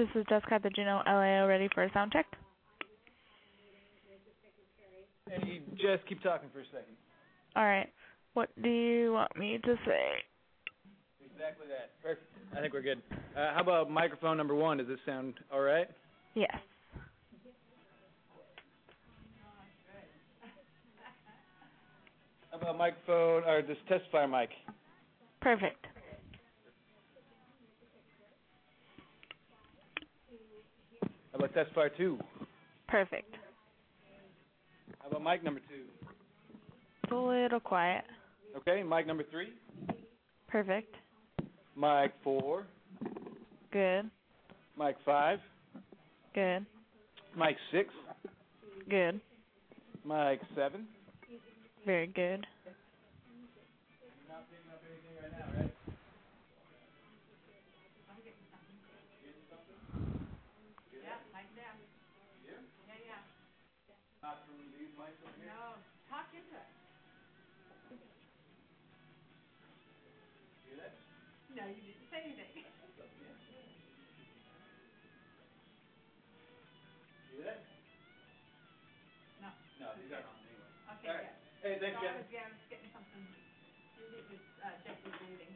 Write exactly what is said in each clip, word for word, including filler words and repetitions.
This is Jessica at the Juneau L A O, ready for a sound check. Hey, Jess, keep talking for a second. All right. What do you want me to say? Exactly that. Perfect. I think we're good. Uh, how about microphone number one? Does this sound all right? Yes. How about microphone, or this testifier mic? Perfect. How about testifier two? Perfect. How about mic number two? It's a little quiet. Okay, mic number three? Perfect. Mic four? Good. Mic five? Good. Mic six? Good. Mic seven? Very good. You're not picking up anything right now, right? Yeah, mic down. Yeah? Yeah, yeah. Not from these mics over here? No, talk into it. Hear that? No, you didn't say anything. Hear that? No. No, these aren't on anyway. Okay, All right. good. Hey, thanks, So I Jen. was, yeah, I was getting something. Maybe it was, uh, Jeff was leaving.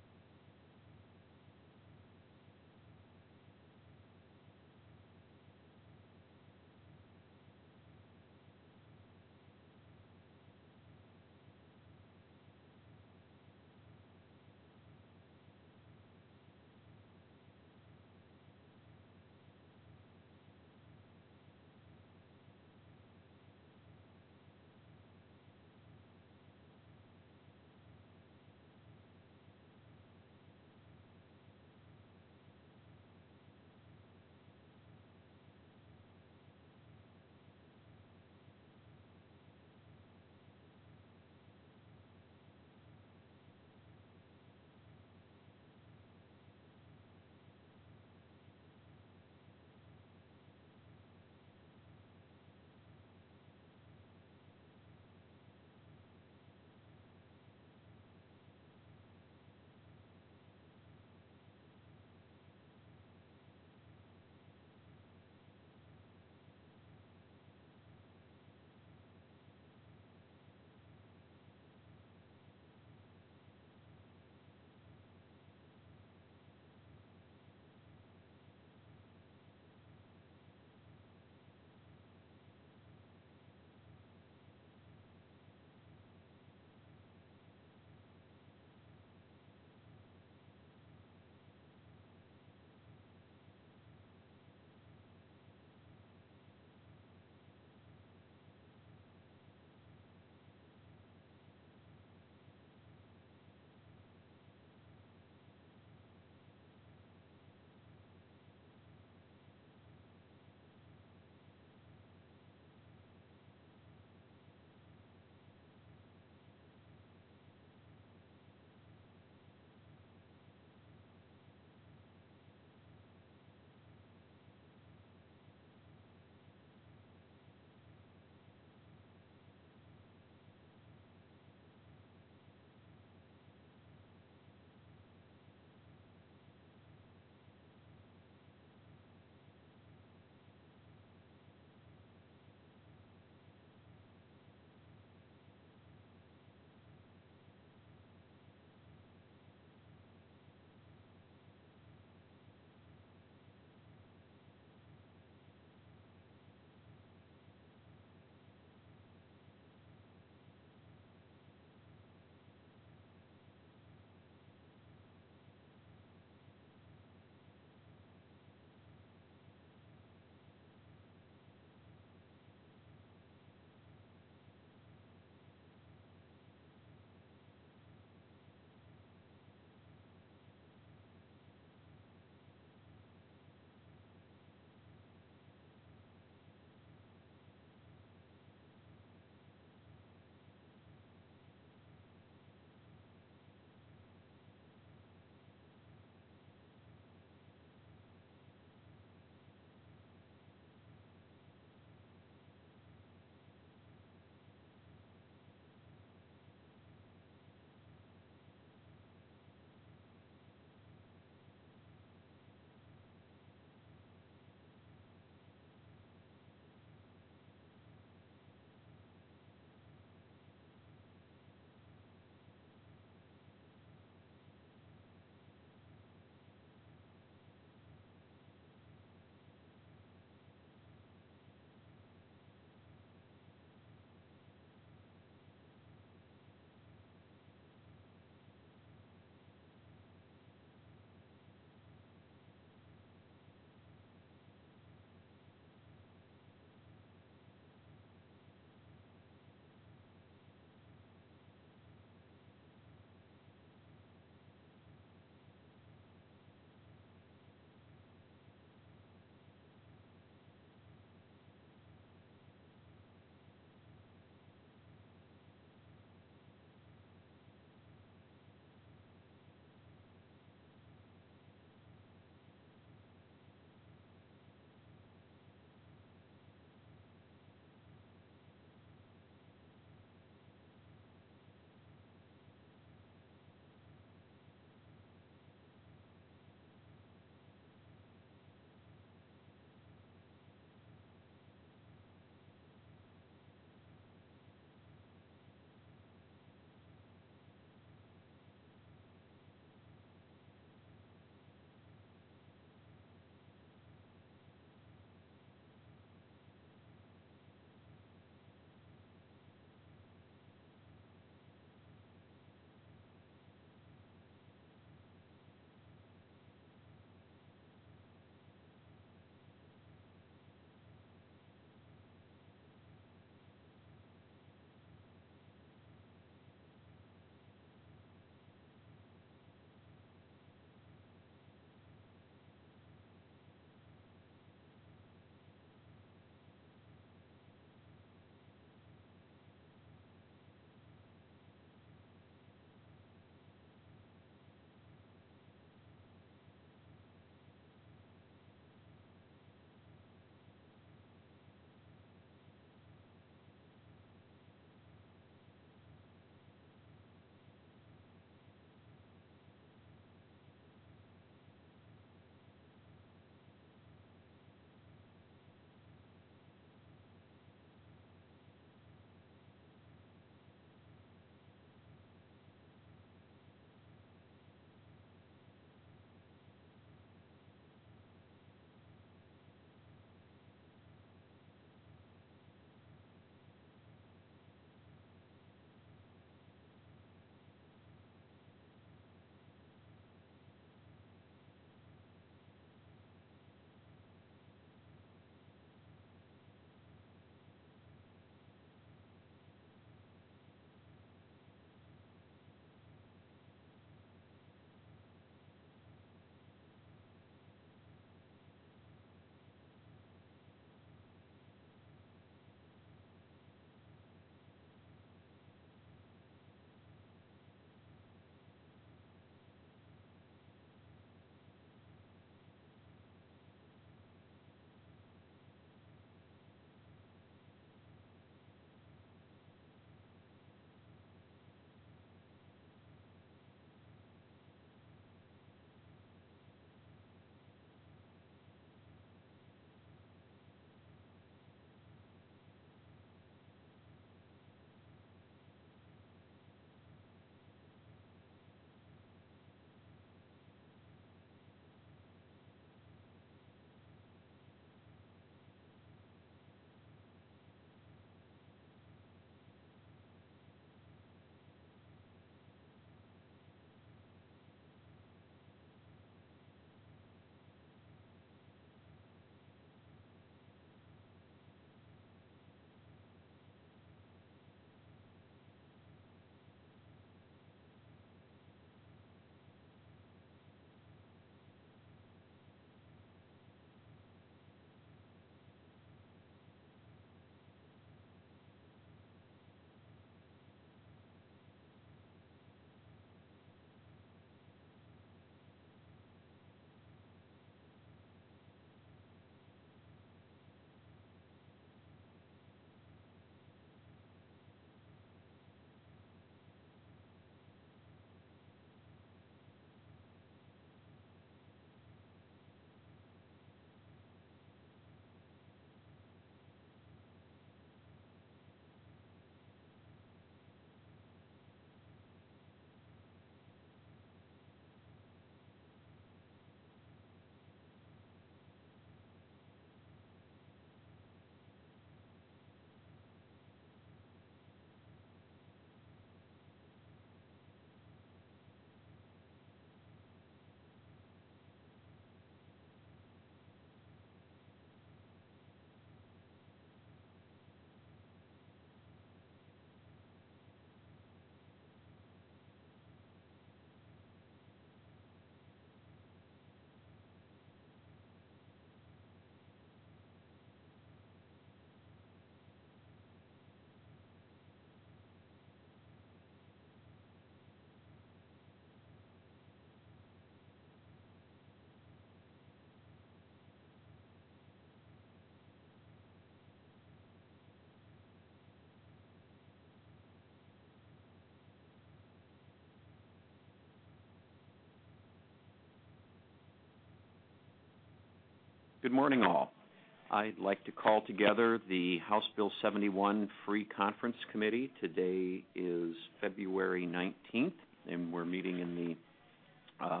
Good morning, all. I'd like to call together the House Bill seventy-one Free Conference Committee. Today is February nineteenth, and we're meeting in the uh,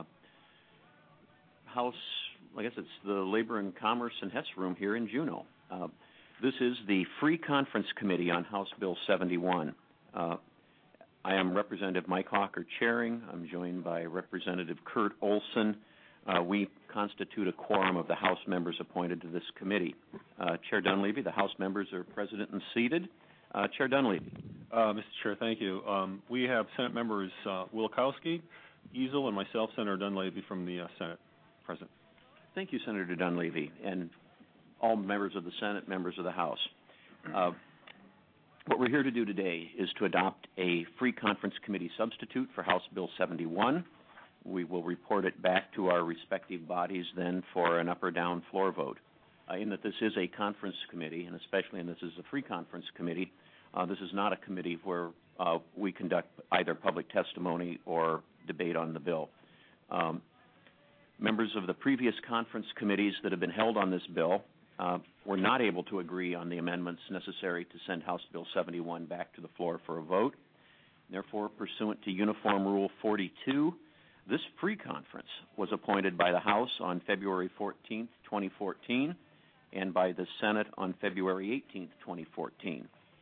House, I guess it's the Labor and Commerce and Hess Room here in Juneau. Uh, this is the Free Conference Committee on House Bill seventy-one. Uh, I am Representative Mike Hawker chairing. I'm joined by Representative Kurt Olson. Uh, we constitute a quorum of the House members appointed to this committee. Uh, Chair Dunleavy, the House members are present and seated. Uh, Chair Dunleavy. Uh, Mister Chair, thank you. Um, we have Senate members uh, Wielkowski, Easel, and myself, Senator Dunleavy, from the uh, Senate present. Thank you, Senator Dunleavy, and all members of the Senate, members of the House. Uh, what we're here to do today is to adopt a Free Conference Committee substitute for House Bill seventy-one. We will report it back to our respective bodies then for an up or down floor vote. Uh, in that this is a conference committee, and especially in this is a free conference committee, uh, this is not a committee where uh, we conduct either public testimony or debate on the bill. Um, members of the previous conference committees that have been held on this bill uh, were not able to agree on the amendments necessary to send House Bill seventy-one back to the floor for a vote. Therefore, pursuant to Uniform Rule forty-two, this free conference was appointed by the House on February fourteenth, twenty fourteen, and by the Senate on February eighteenth, twenty fourteen.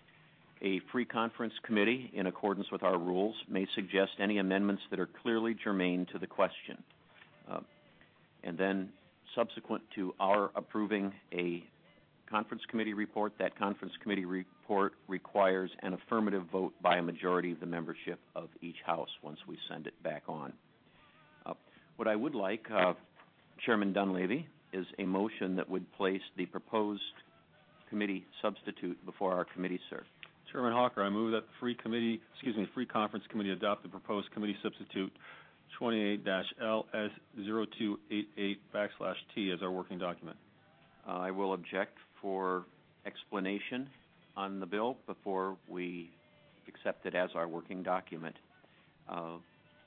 A free conference committee, in accordance with our rules, may suggest any amendments that are clearly germane to the question. Uh, and then, subsequent to our approving a conference committee report, that conference committee report requires an affirmative vote by a majority of the membership of each House once we send it back on. Uh, what I would like, uh, Chairman Dunleavy, is a motion that would place the proposed committee substitute before our committee, sir. Chairman Hawker, I move that the free committee, excuse me, free conference committee adopt the proposed committee substitute twenty-eight L S zero two eight eight backslash T as our working document. Uh, I will object for explanation on the bill before we accept it as our working document. Uh,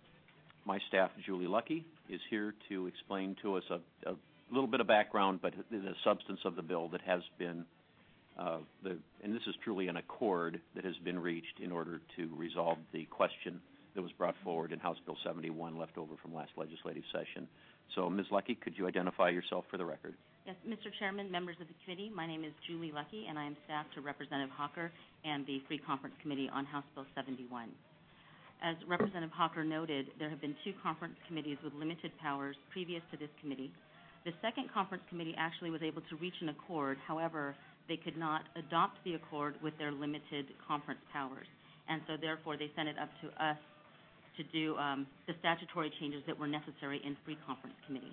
My staff, Julie Lucky, is here to explain to us a, a little bit of background, but the substance of the bill that has been, uh, the, and this is truly an accord that has been reached in order to resolve the question that was brought forward in House Bill seventy-one, left over from last legislative session. So, Miz Lucky, could you identify yourself for the record? Yes, Mister Chairman, members of the committee, my name is Julie Lucky, and I am staff to Representative Hawker and the Free Conference Committee on House Bill seventy-one. As Representative Hawker noted, there have been two conference committees with limited powers previous to this committee. The second conference committee actually was able to reach an accord. However, they could not adopt the accord with their limited conference powers. And so therefore, they sent it up to us to do um, the statutory changes that were necessary in free conference committee.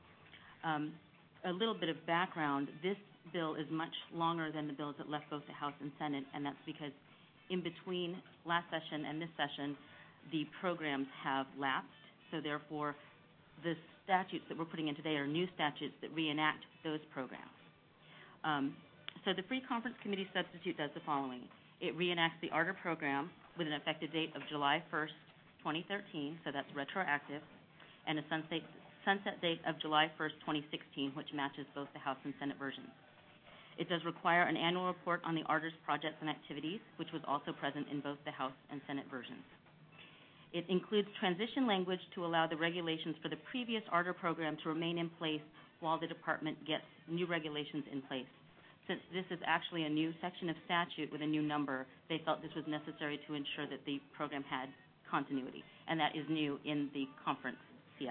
Um, a little bit of background, this bill is much longer than the bills that left both the House and Senate, and that's because in between last session and this session, the programs have lapsed, so therefore the statutes that we're putting in today are new statutes that reenact those programs. Um, so the Free Conference Committee substitute does the following. It reenacts the ARDER program with an effective date of July first, twenty thirteen, so that's retroactive, and a sunset, sunset date of July first, twenty sixteen, which matches both the House and Senate versions. It does require an annual report on the ARDER's projects and activities, which was also present in both the House and Senate versions. It includes transition language to allow the regulations for the previous ARDER program to remain in place while the department gets new regulations in place. Since this is actually a new section of statute with a new number, they felt this was necessary to ensure that the program had continuity, and that is new in the conference C S.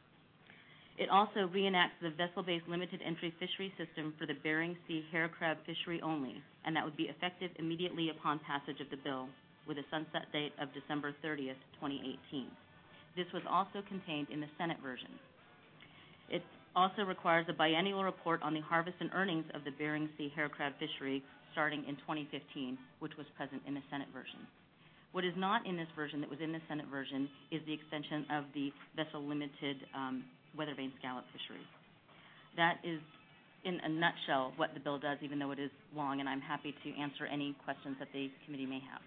It also reenacts the vessel-based limited entry fishery system for the Bering Sea hair crab fishery only, and that would be effective immediately upon passage of the bill with a sunset date of December thirtieth, twenty eighteen. This was also contained in the Senate version. It also requires a biennial report on the harvest and earnings of the Bering Sea hair crab fishery starting in twenty fifteen, which was present in the Senate version. What is not in this version that was in the Senate version is the extension of the vessel-limited um, weather-vane scallop fishery. That is, in a nutshell, what the bill does, even though it is long, and I'm happy to answer any questions that the committee may have.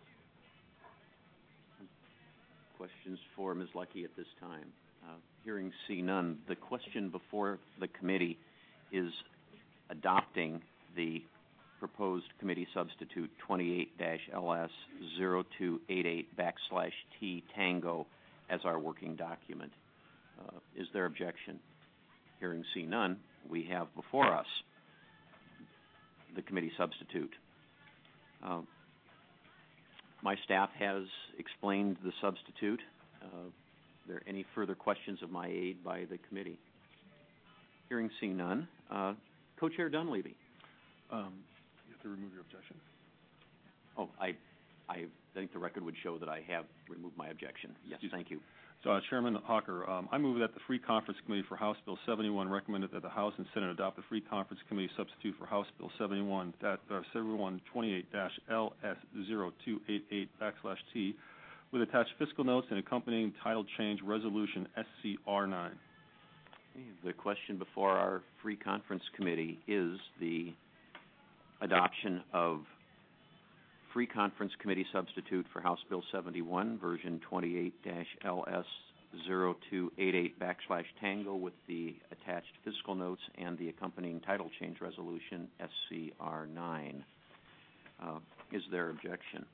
Questions for Miz Lucky at this time? Uh, hearing see none, the question before the committee is adopting the proposed committee substitute twenty-eight L S zero two eight eight backslash T Tango as our working document. Uh, is there objection? Hearing see none, we have before us the committee substitute. Uh, my staff has explained the substitute. Uh, are there any further questions of my aid by the committee? Hearing see none, uh, Co-Chair Dunleavy. Um, you have to remove your objection. Oh, I, I think the record would show that I have removed my objection. Yes, Excuse thank you. So, uh, Chairman Hawker, um, I move that the Free Conference Committee for House Bill seventy-one recommended that the House and Senate adopt the Free Conference Committee substitute for House Bill seventy-one, that, uh, seventy-one twenty-eight L S zero two eight eight backslash T, with attached fiscal notes and accompanying title change resolution S C R nine. The question before our Free Conference Committee is the adoption of Free Conference Committee substitute for House Bill seventy-one, version twenty-eight L S zero two eight eight backslash Tango, with the attached fiscal notes and the accompanying title change resolution S C R nine. Uh, is there objection?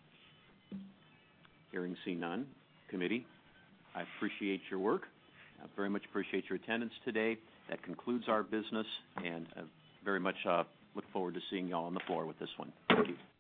Hearing see none. Committee, I appreciate your work. I very much appreciate your attendance today. That concludes our business, and uh, very much uh, look forward to seeing you all on the floor with this one. Thank you.